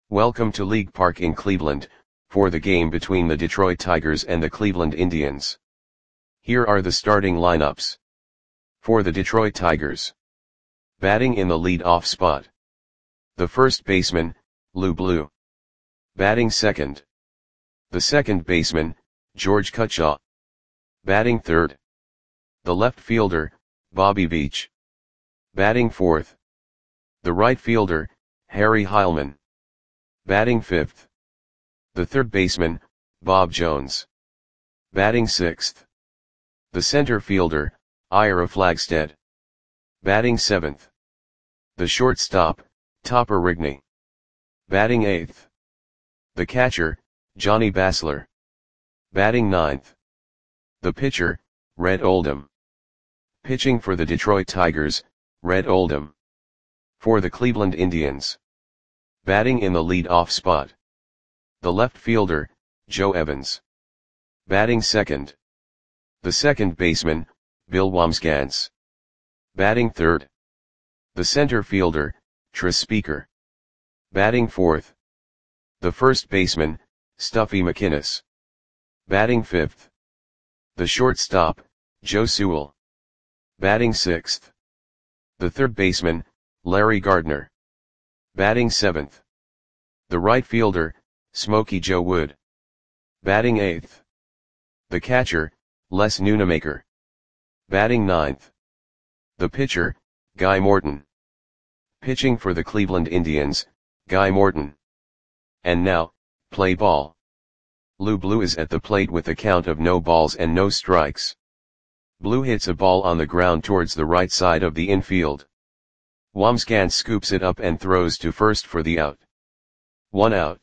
Welcome to League Park in Cleveland, for the game between the Detroit Tigers and the Cleveland Indians. Here are the starting lineups. For the Detroit Tigers. Batting in the lead-off spot. The first baseman, Lou Blue. Batting second. The second baseman, George Cutshaw. Batting third. The left fielder, Bobby Veach. Batting fourth. The right fielder, Harry Heilmann. Batting fifth. The third baseman, Bob Jones. Batting sixth. The center fielder, Ira Flagstead. Batting seventh. The shortstop, Topper Rigney. Batting eighth. The catcher, Johnny Basler. Batting ninth. The pitcher, Red Oldham. Pitching for the Detroit Tigers, Red Oldham. For the Cleveland Indians. Batting in the lead-off spot. The left fielder, Joe Evans. Batting second. The second baseman, Bill Wambsgans. Batting third. The center fielder, Tris Speaker. Batting fourth. The first baseman, Stuffy McInnis. Batting fifth. The shortstop, Joe Sewell. Batting sixth. The third baseman, Larry Gardner. Batting seventh. The right fielder, Smokey Joe Wood. Batting eighth. The catcher, Les Nunemaker. Batting ninth. The pitcher, Guy Morton. Pitching for the Cleveland Indians, Guy Morton. And now, play ball. Lou Blue is at the plate with a count of no balls and no strikes. Blue hits a ball on the ground towards the right side of the infield. Wambsgans scoops it up and throws to first for the out. 1 out.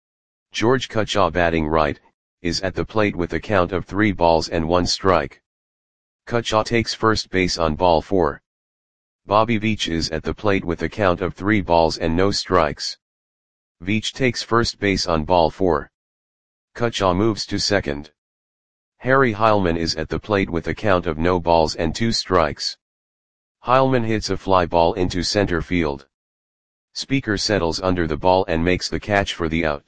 George Cutshaw, batting right, is at the plate with a count of 3 balls and 1 strike. Cutshaw takes first base on ball 4. Bobby Veach is at the plate with a count of 3 balls and no strikes. Veach takes first base on ball 4. Cutshaw moves to second. Harry Heilmann is at the plate with a count of no balls and 2 strikes. Heilmann hits a fly ball into center field. Speaker settles under the ball and makes the catch for the out.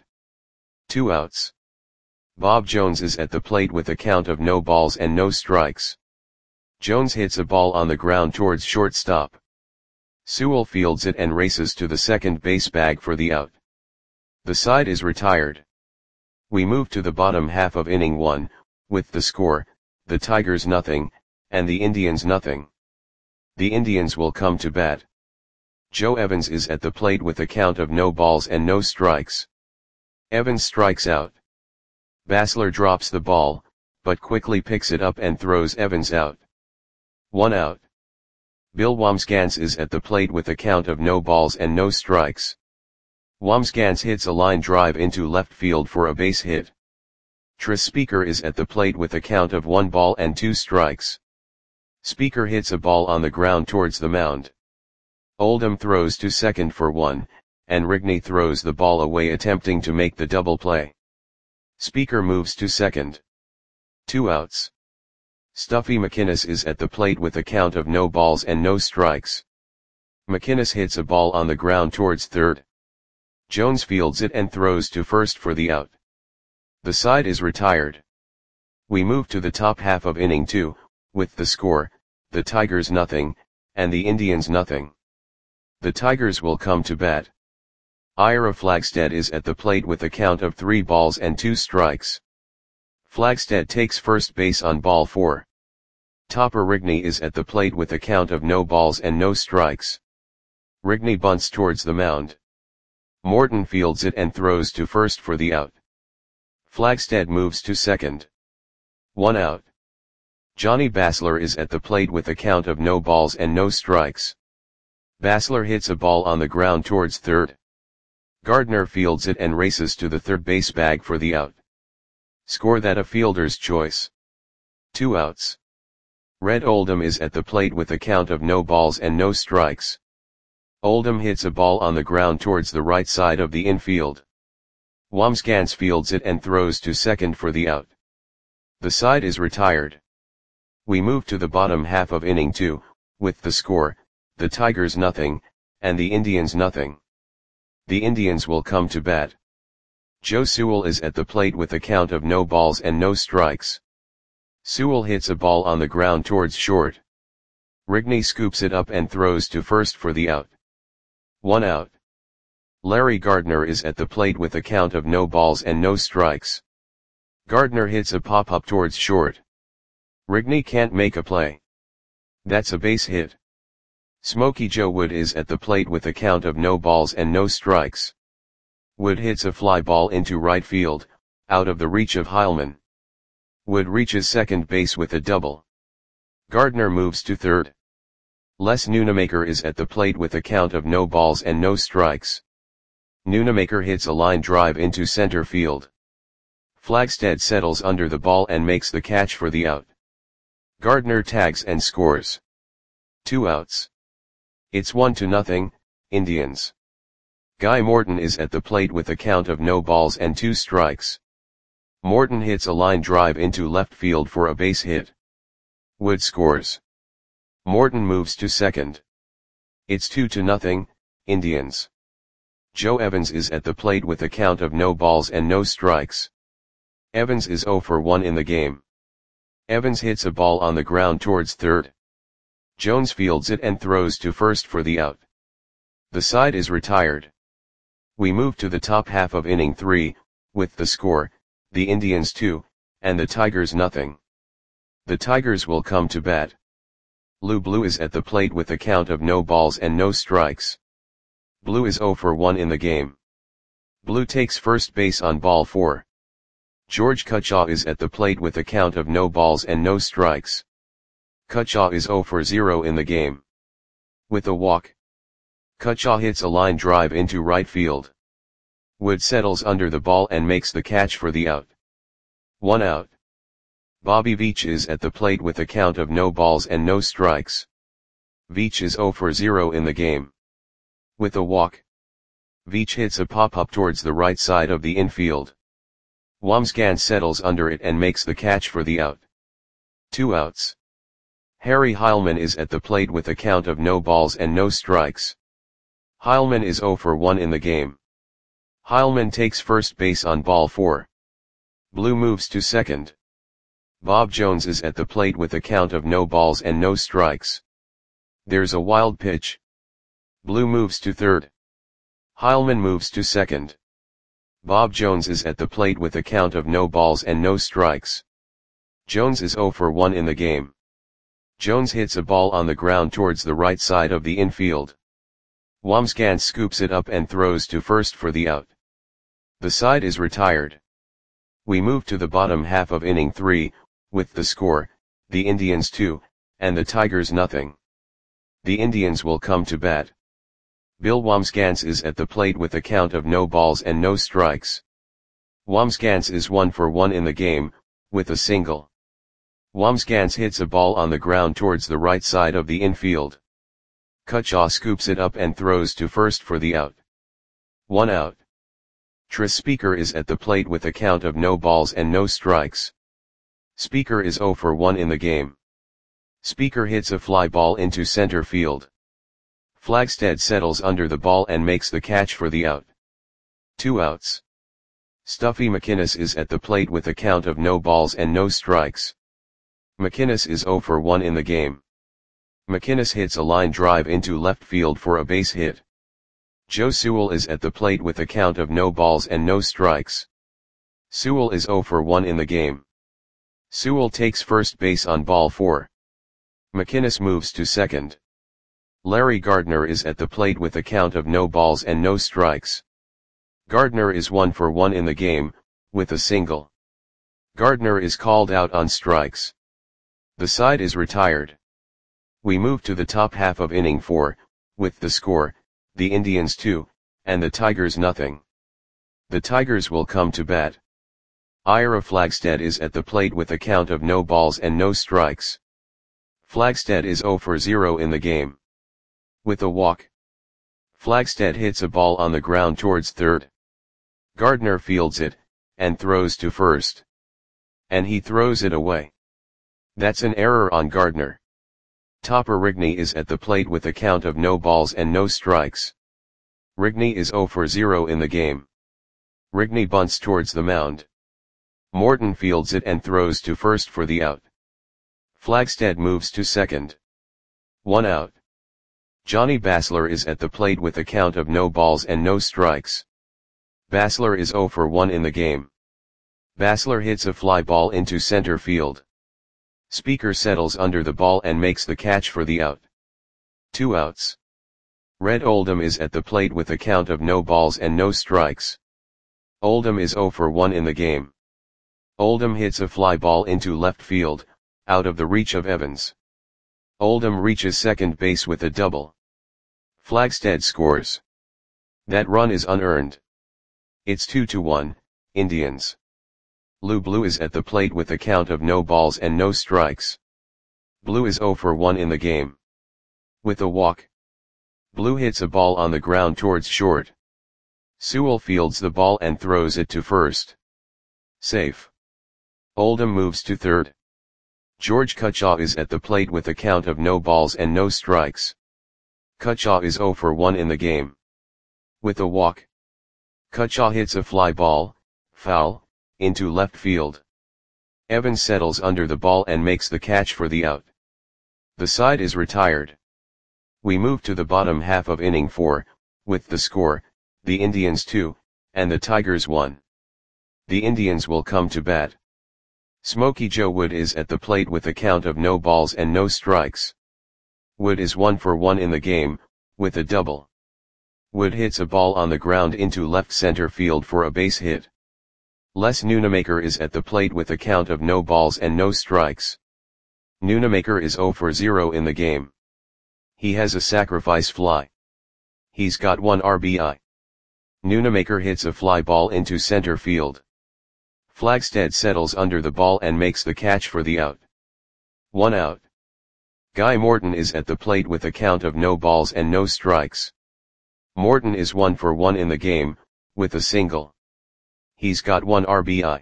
2 outs. Bob Jones is at the plate with a count of no balls and no strikes. Jones hits a ball on the ground towards shortstop. Sewell fields it and races to the second base bag for the out. The side is retired. We move to the bottom half of inning 1, with the score, the Tigers 0, and the Indians 0. The Indians will come to bat. Joe Evans is at the plate with a count of no balls and no strikes. Evans strikes out. Basler drops the ball, but quickly picks it up and throws Evans out. 1 out. Bill Wambsgans is at the plate with a count of no balls and no strikes. Wambsgans hits a line drive into left field for a base hit. Tris Speaker is at the plate with a count of 1 ball and 2 strikes. Speaker hits a ball on the ground towards the mound. Oldham throws to second for 1, and Rigney throws the ball away attempting to make the double play. Speaker moves to second. 2 outs. Stuffy McInnis is at the plate with a count of no balls and no strikes. McInnis hits a ball on the ground towards third. Jones fields it and throws to first for the out. The side is retired. We move to the top half of inning 2, with the score, the Tigers 0, and the Indians 0. The Tigers will come to bat. Ira Flagstead is at the plate with a count of 3 balls and 2 strikes. Flagstead takes first base on ball 4. Topper Rigney is at the plate with a count of no balls and no strikes. Rigney bunts towards the mound. Morton fields it and throws to first for the out. Flagstead moves to second. 1 out. Johnny Basler is at the plate with a count of no balls and no strikes. Basler hits a ball on the ground towards third. Gardner fields it and races to the third base bag for the out. Score that a fielder's choice. 2 outs. Red Oldham is at the plate with a count of no balls and no strikes. Oldham hits a ball on the ground towards the right side of the infield. Wambsgans fields it and throws to second for the out. The side is retired. We move to the bottom half of inning 2, with the score, the Tigers 0, and the Indians 0. The Indians will come to bat. Joe Sewell is at the plate with a count of no balls and no strikes. Sewell hits a ball on the ground towards short. Rigney scoops it up and throws to first for the out. 1 out. Larry Gardner is at the plate with a count of no balls and no strikes. Gardner hits a pop-up towards short. Rigney can't make a play. That's a base hit. Smokey Joe Wood is at the plate with a count of no balls and no strikes. Wood hits a fly ball into right field, out of the reach of Heilman. Wood reaches second base with a double. Gardner moves to third. Les Nunemaker is at the plate with a count of no balls and no strikes. Nunemaker hits a line drive into center field. Flagstead settles under the ball and makes the catch for the out. Gardner tags and scores. 2 outs. It's 1-0, Indians. Guy Morton is at the plate with a count of no balls and 2 strikes. Morton hits a line drive into left field for a base hit. Wood scores. Morton moves to second. It's 2-0, Indians. Joe Evans is at the plate with a count of no balls and no strikes. Evans is 0 for 1 in the game. Evans hits a ball on the ground towards third. Jones fields it and throws to first for the out. The side is retired. We move to the top half of inning 3, with the score, the Indians 2, and the Tigers nothing. The Tigers will come to bat. Lou Blue is at the plate with a count of no balls and no strikes. Blue is 0 for 1 in the game. Blue takes first base on ball 4. George Cutchaw is at the plate with a count of no balls and no strikes. Cutchaw is 0 for 0 in the game. With a walk. Cutchaw hits a line drive into right field. Wood settles under the ball and makes the catch for the out. 1 out. Bobby Veach is at the plate with a count of no balls and no strikes. Veach is 0 for 0 in the game. With a walk. Veach hits a pop-up towards the right side of the infield. Wamsgans settles under it and makes the catch for the out. 2 outs. Harry Heilman is at the plate with a count of no balls and no strikes. Heilman is 0 for 1 in the game. Heilman takes first base on ball 4. Blue moves to second. Bob Jones is at the plate with a count of no balls and no strikes. There's a wild pitch. Blue moves to third. Heilman moves to second. Bob Jones is at the plate with a count of no balls and no strikes. Jones is 0 for 1 in the game. Jones hits a ball on the ground towards the right side of the infield. Wamsgans scoops it up and throws to first for the out. The side is retired. We move to the bottom half of inning 3, with the score, the Indians 2, and the Tigers nothing. The Indians will come to bat. Bill Wamsgans is at the plate with a count of no balls and no strikes. Wamsgans is 1 for 1 in the game, with a single. Wamsgans hits a ball on the ground towards the right side of the infield. Cutchaw scoops it up and throws to first for the out. 1 out. Tris Speaker is at the plate with a count of no balls and no strikes. Speaker is 0 for 1 in the game. Speaker hits a fly ball into center field. Flagstead settles under the ball and makes the catch for the out. 2 outs. Stuffy McInnes is at the plate with a count of no balls and no strikes. McInnes is 0 for 1 in the game. McInnes hits a line drive into left field for a base hit. Joe Sewell is at the plate with a count of no balls and no strikes. Sewell is 0 for 1 in the game. Sewell takes first base on ball 4. McInnes moves to second. Larry Gardner is at the plate with a count of no balls and no strikes. Gardner is 1 for 1 in the game, with a single. Gardner is called out on strikes. The side is retired. We move to the top half of inning 4, with the score, the Indians 2, and the Tigers nothing. The Tigers will come to bat. Ira Flagstead is at the plate with a count of no balls and no strikes. Flagstead is 0 for 0 in the game. With a walk. Flagstead hits a ball on the ground towards third. Gardner fields it, and throws to first. And he throws it away. That's an error on Gardner. Topper Rigney is at the plate with a count of no balls and no strikes. Rigney is 0 for 0 in the game. Rigney bunts towards the mound. Morton fields it and throws to first for the out. Flagstead moves to second. 1 out. Johnny Basler is at the plate with a count of no balls and no strikes. Basler is 0 for 1 in the game. Basler hits a fly ball into center field. Speaker settles under the ball and makes the catch for the out. 2 outs. Red Oldham is at the plate with a count of no balls and no strikes. Oldham is 0 for 1 in the game. Oldham hits a fly ball into left field, out of the reach of Evans. Oldham reaches second base with a double. Flagstead scores. That run is unearned. It's 2-1, Indians. Lou Blue is at the plate with a count of no balls and no strikes. Blue is 0 for 1 in the game. With a walk. Blue hits a ball on the ground towards short. Sewell fields the ball and throws it to first. Safe. Oldham moves to third. George Cutchaw is at the plate with a count of no balls and no strikes. Cutchaw is 0 for 1 in the game. With a walk. Cutchaw hits a fly ball, foul, into left field. Evans settles under the ball and makes the catch for the out. The side is retired. We move to the bottom half of inning 4, with the score, the Indians 2, and the Tigers 1. The Indians will come to bat. Smokey Joe Wood is at the plate with a count of no balls and no strikes. Wood is 1 for 1 in the game, with a double. Wood hits a ball on the ground into left center field for a base hit. Les Nunemaker is at the plate with a count of no balls and no strikes. Nunemaker is 0 for 0 in the game. He has a sacrifice fly. He's got 1 RBI. Nunemaker hits a fly ball into center field. Flagstead settles under the ball and makes the catch for the out. 1 out. Guy Morton is at the plate with a count of no balls and no strikes. Morton is 1 for 1 in the game, with a single. He's got 1 RBI.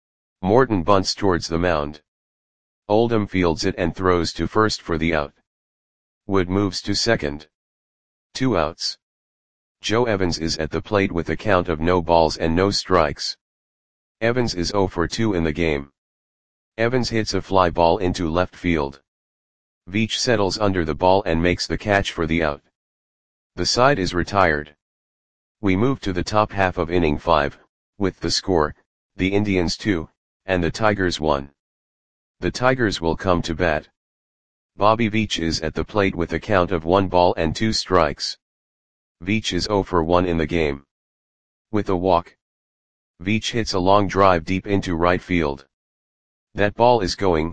Morton bunts towards the mound. Oldham fields it and throws to first for the out. Wood moves to second. 2 outs. Joe Evans is at the plate with a count of no balls and no strikes. Evans is 0 for 2 in the game. Evans hits a fly ball into left field. Veach settles under the ball and makes the catch for the out. The side is retired. We move to the top half of inning 5, with the score, the Indians 2, and the Tigers 1. The Tigers will come to bat. Bobby Veach is at the plate with a count of 1 ball and 2 strikes. Veach is 0 for 1 in the game. With a walk. Veach hits a long drive deep into right field. That ball is gone.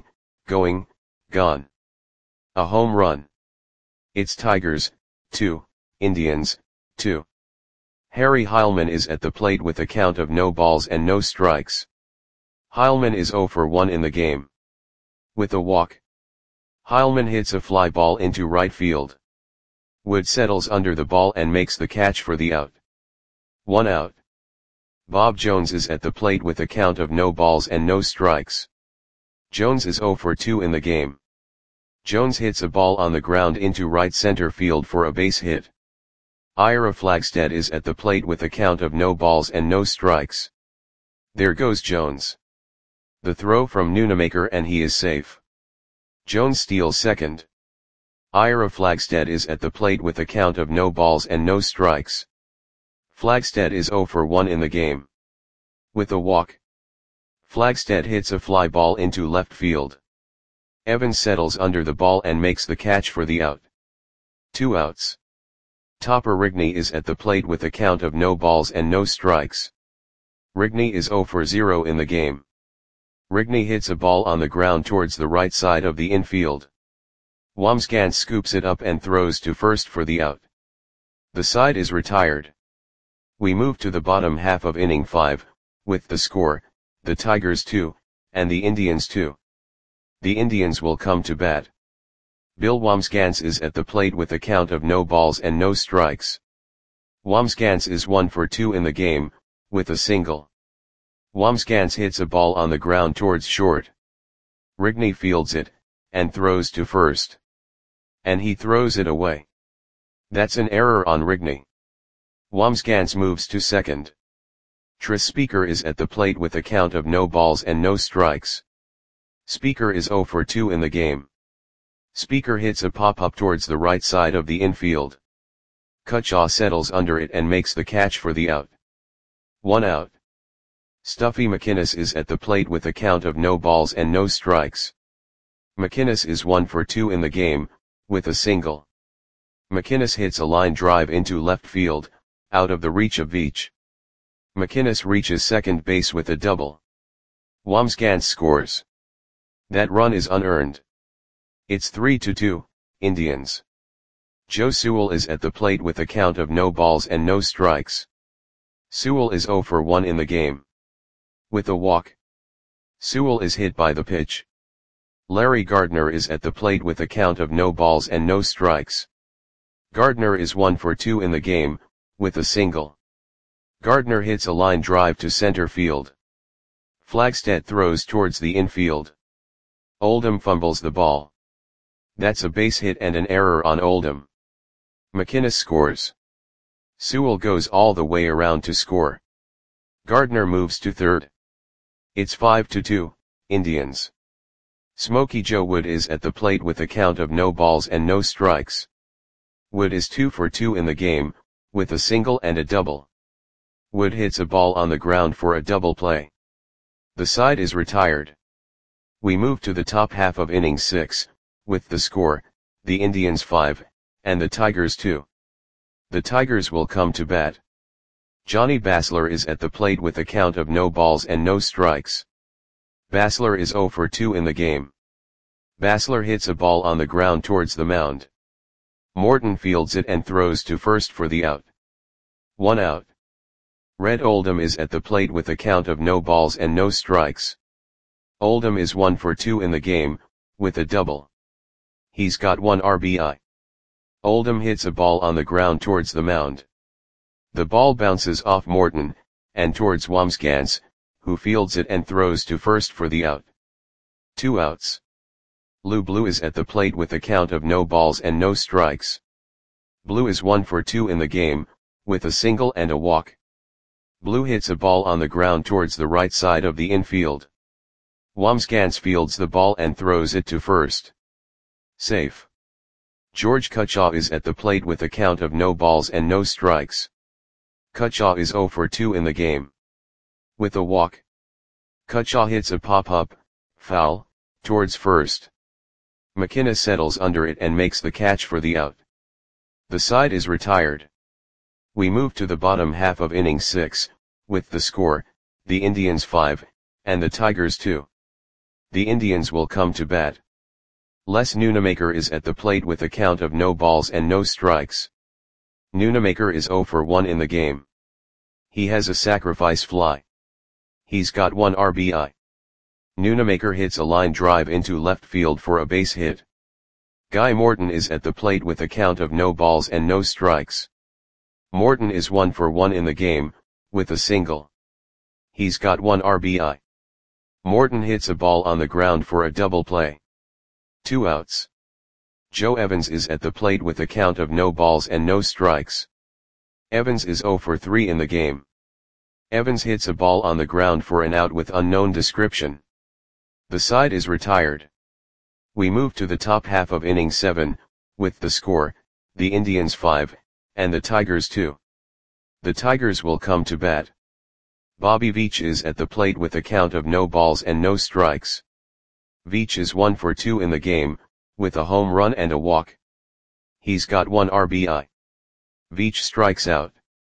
A home run. It's Tigers, 2, Indians, 2. Harry Heilman is at the plate with a count of no balls and no strikes. Heilman is 0 for 1 in the game. With a walk. Heilman hits a fly ball into right field. Wood settles under the ball and makes the catch for the out. 1 out. Bob Jones is at the plate with a count of no balls and no strikes. Jones is 0 for 2 in the game. Jones hits a ball on the ground into right center field for a base hit. Ira Flagstead is at the plate with a count of no balls and no strikes. There goes Jones. The throw from Nunemaker and he is safe. Jones steals second. Ira Flagstead is at the plate with a count of no balls and no strikes. Flagstead is 0 for 1 in the game. With a walk. Flagstead hits a fly ball into left field. Evans settles under the ball and makes the catch for the out. 2 outs. Topper Rigney is at the plate with a count of no balls and no strikes. Rigney is 0 for 0 in the game. Rigney hits a ball on the ground towards the right side of the infield. Wamsgans scoops it up and throws to first for the out. The side is retired. We move to the bottom half of inning 5, with the score, the Tigers 2, and the Indians 2. The Indians will come to bat. Bill Wamsgans is at the plate with a count of no balls and no strikes. Wamsgans is 1 for 2 in the game, with a single. Wamsgans hits a ball on the ground towards short. Rigney fields it, and throws to first. And he throws it away. That's an error on Rigney. Wamsgans moves to second. Tris Speaker is at the plate with a count of no balls and no strikes. Speaker is 0 for 2 in the game. Speaker hits a pop-up towards the right side of the infield. Cutshaw settles under it and makes the catch for the out. 1 out. Stuffy McInnes is at the plate with a count of no balls and no strikes. McInnes is 1 for 2 in the game, with a single. McInnes hits a line drive into left field, out of the reach of Veach. McInnes reaches second base with a double. Wamsgans scores. That run is unearned. It's 3-2, Indians. Joe Sewell is at the plate with a count of no balls and no strikes. Sewell is 0 for 1 in the game. With a walk. Sewell is hit by the pitch. Larry Gardner is at the plate with a count of no balls and no strikes. Gardner is 1 for 2 in the game, with a single. Gardner hits a line drive to center field. Flagstedt throws towards the infield. Oldham fumbles the ball. That's a base hit and an error on Oldham. McInnes scores. Sewell goes all the way around to score. Gardner moves to third. It's 5-2, Indians. Smokey Joe Wood is at the plate with a count of no balls and no strikes. Wood is 2 for 2 in the game, with a single and a double. Wood hits a ball on the ground for a double play. The side is retired. We move to the top half of inning 6, with the score, the Indians 5, and the Tigers 2. The Tigers will come to bat. Johnny Basler is at the plate with a count of no balls and no strikes. Basler is 0 for 2 in the game. Basler hits a ball on the ground towards the mound. Morton fields it and throws to first for the out. 1 out. Red Oldham is at the plate with a count of no balls and no strikes. Oldham is 1 for 2 in the game, with a double. He's got 1 RBI. Oldham hits a ball on the ground towards the mound. The ball bounces off Morton, and towards Wamsgans, who fields it and throws to first for the out. 2 outs. Lou Blue is at the plate with a count of no balls and no strikes. Blue is 1 for 2 in the game, with a single and a walk. Blue hits a ball on the ground towards the right side of the infield. Wamsgans fields the ball and throws it to first. Safe. George Cutshaw is at the plate with a count of no balls and no strikes. Cutshaw is 0 for 2 in the game. With a walk. Cutshaw hits a pop-up, foul, towards first. McInnes settles under it and makes the catch for the out. The side is retired. We move to the bottom half of inning 6, with the score, the Indians 5, and the Tigers 2. The Indians will come to bat. Les Nunemaker is at the plate with a count of no balls and no strikes. Nunemaker is 0 for 1 in the game. He has a sacrifice fly. He's got 1 RBI. Nunemaker hits a line drive into left field for a base hit. Guy Morton is at the plate with a count of no balls and no strikes. Morton is 1 for 1 in the game, with a single. He's got 1 RBI. Morton hits a ball on the ground for a double play. 2 outs. Joe Evans is at the plate with a count of no balls and no strikes. Evans is 0 for 3 in the game. Evans hits a ball on the ground for an out with unknown description. The side is retired. We move to the top half of inning 7, with the score, the Indians 5, and the Tigers 2. The Tigers will come to bat. Bobby Veach is at the plate with a count of no balls and no strikes. Veach is 1 for 2 in the game, with a home run and a walk. He's got 1 RBI. Veach strikes out.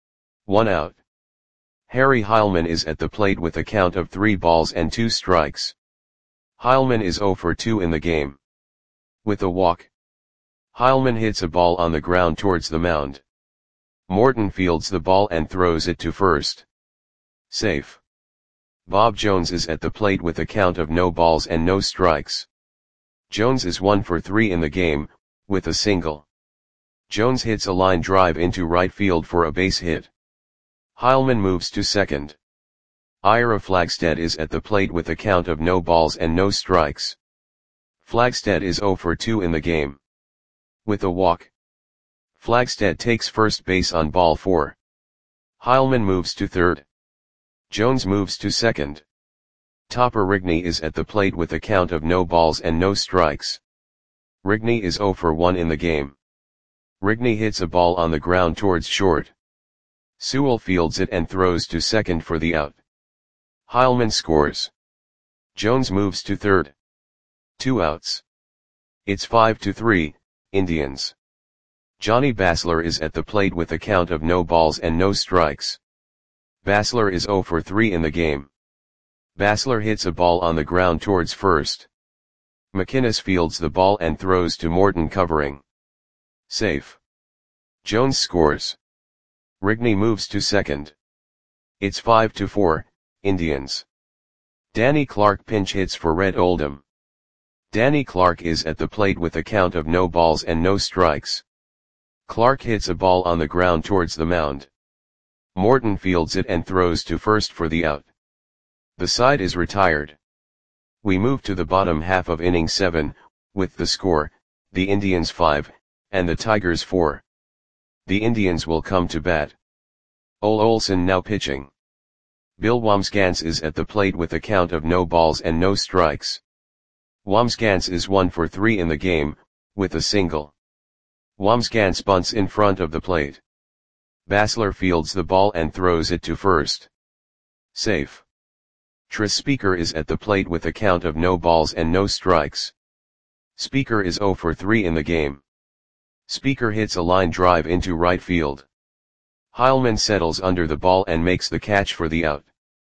1 out. Harry Heilman is at the plate with a count of 3 balls and 2 strikes. Heilman is 0 for 2 in the game. With a walk. Heilman hits a ball on the ground towards the mound. Morton fields the ball and throws it to first. Safe. Bob Jones is at the plate with a count of no balls and no strikes. Jones is 1 for 3 in the game, with a single. Jones hits a line drive into right field for a base hit. Heilman moves to second. Ira Flagstedt is at the plate with a count of no balls and no strikes. Flagstedt is 0 for 2 in the game. With a walk. Flagstedt takes first base on ball 4. Heilmann moves to third. Jones moves to second. Topper Rigney is at the plate with a count of no balls and no strikes. Rigney is 0 for 1 in the game. Rigney hits a ball on the ground towards short. Sewell fields it and throws to second for the out. Heilmann scores. Jones moves to third. 2 outs. It's 5-3, Indians. Johnny Basler is at the plate with a count of no balls and no strikes. Basler is 0 for 3 in the game. Basler hits a ball on the ground towards first. McInnes fields the ball and throws to Morton covering. Safe. Jones scores. Rigney moves to second. It's 5-4, Indians. Danny Clark pinch hits for Red Oldham. Danny Clark is at the plate with a count of no balls and no strikes. Clark hits a ball on the ground towards the mound. Morton fields it and throws to first for the out. The side is retired. We move to the bottom half of inning 7, with the score, the Indians 5, and the Tigers 4. The Indians will come to bat. Ole Olson now pitching. Bill Wambsgans is at the plate with a count of no balls and no strikes. Wambsgans is 1 for 3 in the game, with a single. Wambsgans bunts in front of the plate. Basler fields the ball and throws it to first. Safe. Tris Speaker is at the plate with a count of no balls and no strikes. Speaker is 0 for 3 in the game. Speaker hits a line drive into right field. Heilmann settles under the ball and makes the catch for the out.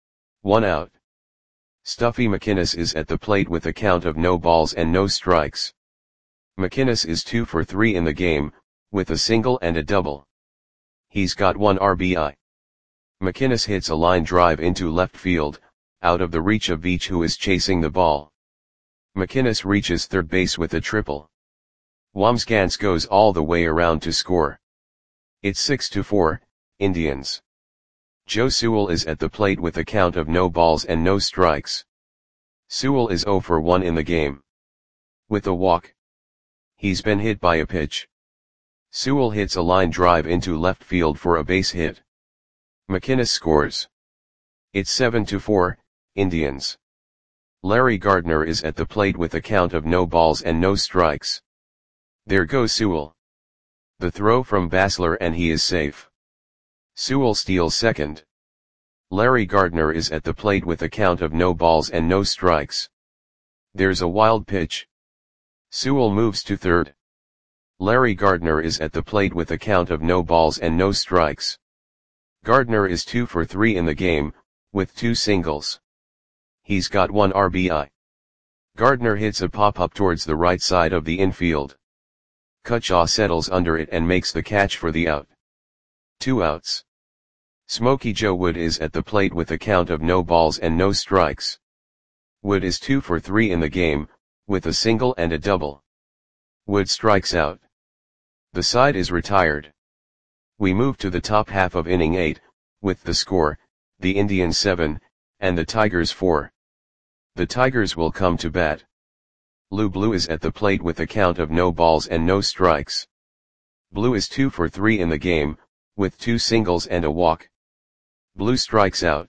1 out. Stuffy McInnes is at the plate with a count of no balls and no strikes. McInnes is 2 for 3 in the game, with a single and a double. He's got 1 RBI. McInnes hits a line drive into left field, out of the reach of Veach, who is chasing the ball. McInnes reaches third base with a triple. Wambsgans goes all the way around to score. It's 6-4, Indians. Joe Sewell is at the plate with a count of no balls and no strikes. Sewell is 0 for 1 in the game. With a walk. He's been hit by a pitch. Sewell hits a line drive into left field for a base hit. McInnes scores. It's 7-4, Indians. Larry Gardner is at the plate with a count of no balls and no strikes. There goes Sewell. The throw from Basler and he is safe. Sewell steals second. Larry Gardner is at the plate with a count of no balls and no strikes. There's a wild pitch. Sewell moves to third. Larry Gardner is at the plate with a count of no balls and no strikes. Gardner is 2 for 3 in the game, with 2 singles. He's got 1 RBI. Gardner hits a pop-up towards the right side of the infield. Cutchaw settles under it and makes the catch for the out. 2 outs. Smokey Joe Wood is at the plate with a count of no balls and no strikes. Wood is 2 for 3 in the game, with a single and a double. Wood strikes out. The side is retired. We move to the top half of inning 8, with the score, the Indians 7, and the Tigers 4. The Tigers will come to bat. Lou Blue is at the plate with a count of no balls and no strikes. Blue is 2 for 3 in the game, with 2 singles and a walk. Blue strikes out.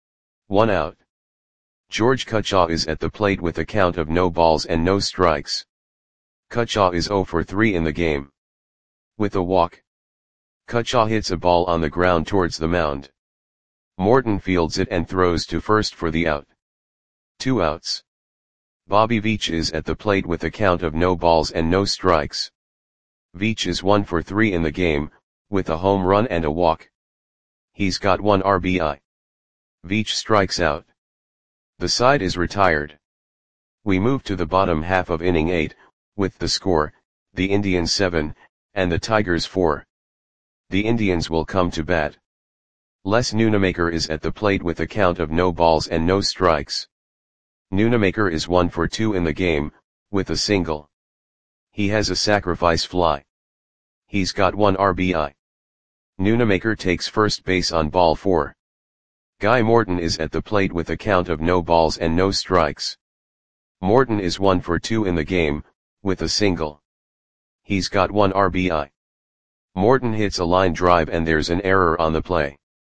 1 out. George Cutchaw is at the plate with a count of no balls and no strikes. Cutchaw is 0 for 3 in the game. With a walk. Cutchaw hits a ball on the ground towards the mound. Morton fields it and throws to first for the out. 2 outs. Bobby Veach is at the plate with a count of no balls and no strikes. Veach is 1 for 3 in the game, with a home run and a walk. He's got 1 RBI. Veach strikes out. The side is retired. We move to the bottom half of inning 8, with the score, the Indians 7, and the Tigers 4. The Indians will come to bat. Les Nunemaker is at the plate with a count of no balls and no strikes. Nunemaker is 1 for 2 in the game, with a single. He has a sacrifice fly. He's got 1 RBI. Nunemaker takes first base on ball 4. Guy Morton is at the plate with a count of no balls and no strikes. Morton is 1 for 2 in the game, with a single. He's got 1 RBI. Morton hits a line drive and there's an error on the play.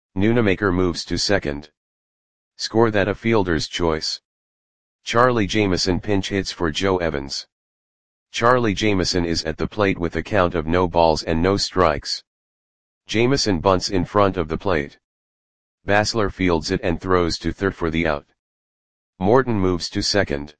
Nunemaker moves to second. Score that a fielder's choice. Charlie Jameson pinch hits for Joe Evans. Charlie Jameson is at the plate with a count of no balls and no strikes. Jameson bunts in front of the plate. Basler fields it and throws to third for the out. Morton moves to second.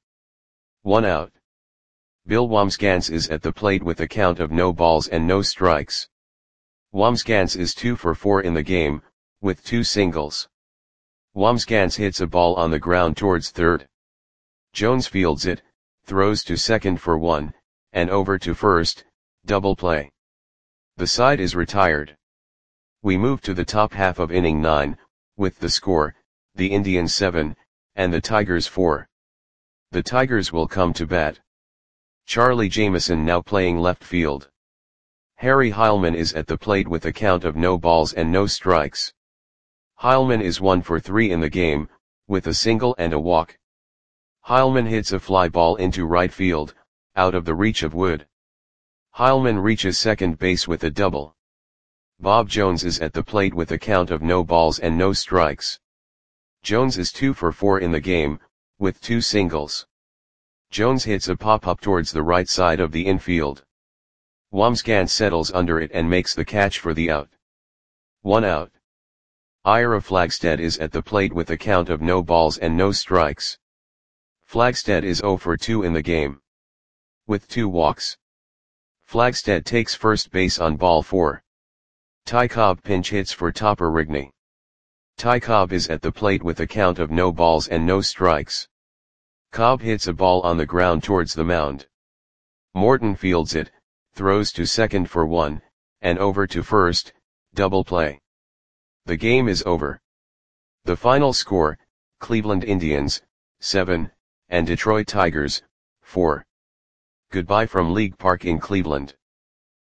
1 out. Bill Wambsgans is at the plate with a count of no balls and no strikes. Wambsgans is 2 for 4 in the game, with 2 singles. Wambsgans hits a ball on the ground towards third. Jones fields it, throws to second for 1, and over to first, double play. The side is retired. We move to the top half of inning 9, with the score, the Indians 7, and the Tigers 4. The Tigers will come to bat. Charlie Jameson now playing left field. Harry Heilman is at the plate with a count of no balls and no strikes. Heilman is 1 for 3 in the game, with a single and a walk. Heilman hits a fly ball into right field, out of the reach of Wood. Heilman reaches second base with a double. Bob Jones is at the plate with a count of no balls and no strikes. Jones is 2 for 4 in the game, with 2 singles. Jones hits a pop-up towards the right side of the infield. Wambsgans settles under it and makes the catch for the out. 1 out. Ira Flagstead is at the plate with a count of no balls and no strikes. Flagstead is 0 for 2 in the game, with 2 walks. Flagstead takes first base on ball 4. Ty Cobb pinch hits for Topper Rigney. Ty Cobb is at the plate with a count of no balls and no strikes. Cobb hits a ball on the ground towards the mound. Morton fields it, throws to second for 1, and over to first, double play. The game is over. The final score, Cleveland Indians, 7, and Detroit Tigers, 4. Goodbye from League Park in Cleveland.